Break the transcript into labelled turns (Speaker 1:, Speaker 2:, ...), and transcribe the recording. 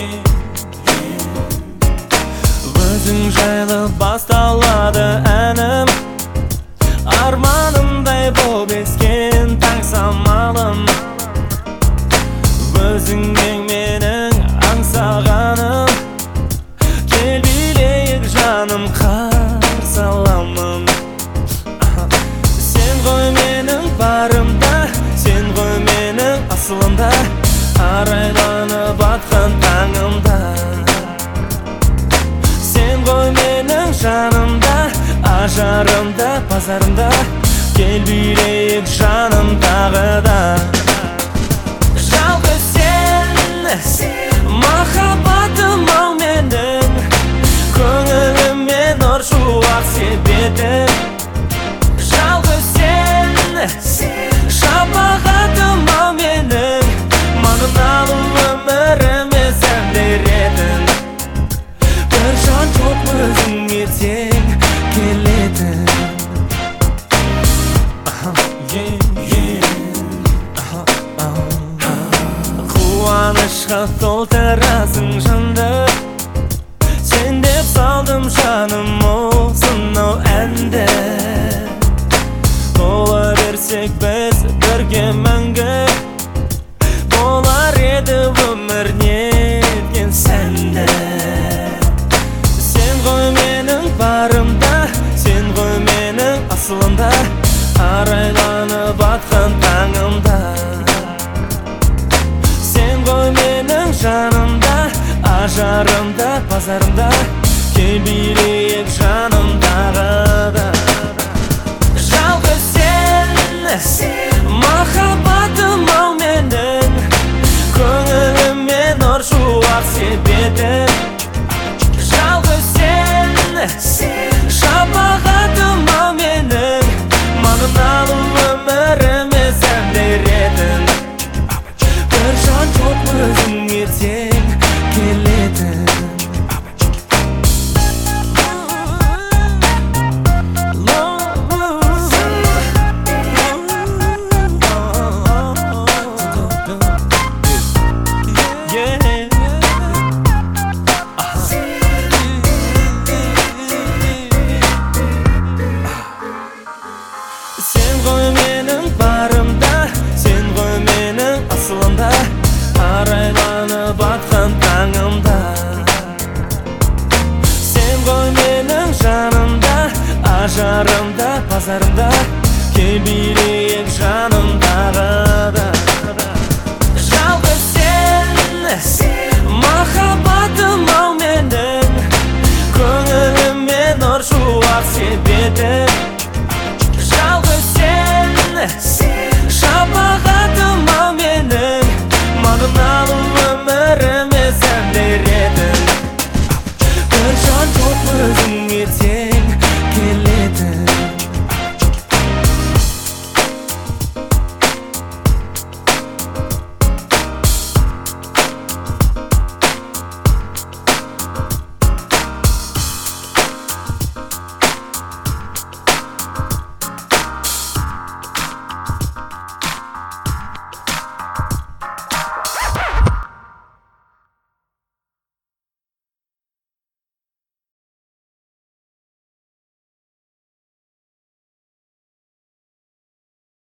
Speaker 1: Өзің жайлы басталады әнім, арманымдай боп ескен таң самалым. Өзіңнен менің аңсағаным, кел билейік жаным, қарсы аламын. Сен ғой менің барымда, сен ғой менің асылымда, арайланып атқан таңымда. Сен ғой менің жанымда, ажарымда, базарымда, кел билейік жаным тағы да. Жалғыз сен, махаббатым ау менің, көңіліме нұр шуақ себетін. Жалғыз сен, шапағатым ау менің, мағыналы өміріме сән беретін. Бір жан жоқ өзіңе тең келетін. Қуанышқа толтырасың жанды, сен деп салдым жаным осынау әнді. Бола берсек біз бірге мәңгі, болар еді өмір неткен сәнді. Сен ғой менің барымда, сен ғой менің асылымда, арайланып атқан таңымда. Сен ғой менің жанымда, ажарымда, базарымда, кел билейік жаным тағы да. Жалғыз сен, махаббатым ау менің, көңіліме нұр шуақ себетін. Жалғыз сен, шапағатым ау менің, мағыналы өміріме сән беретін. Бір жан жоқ өзіңе тең келетін. Сен ғой менің барымда, сен ғой менің асылымда, арайланып атқан таңымда. Сен ғой менің жанымда, ажарымда, базарымда, кел билейік жаным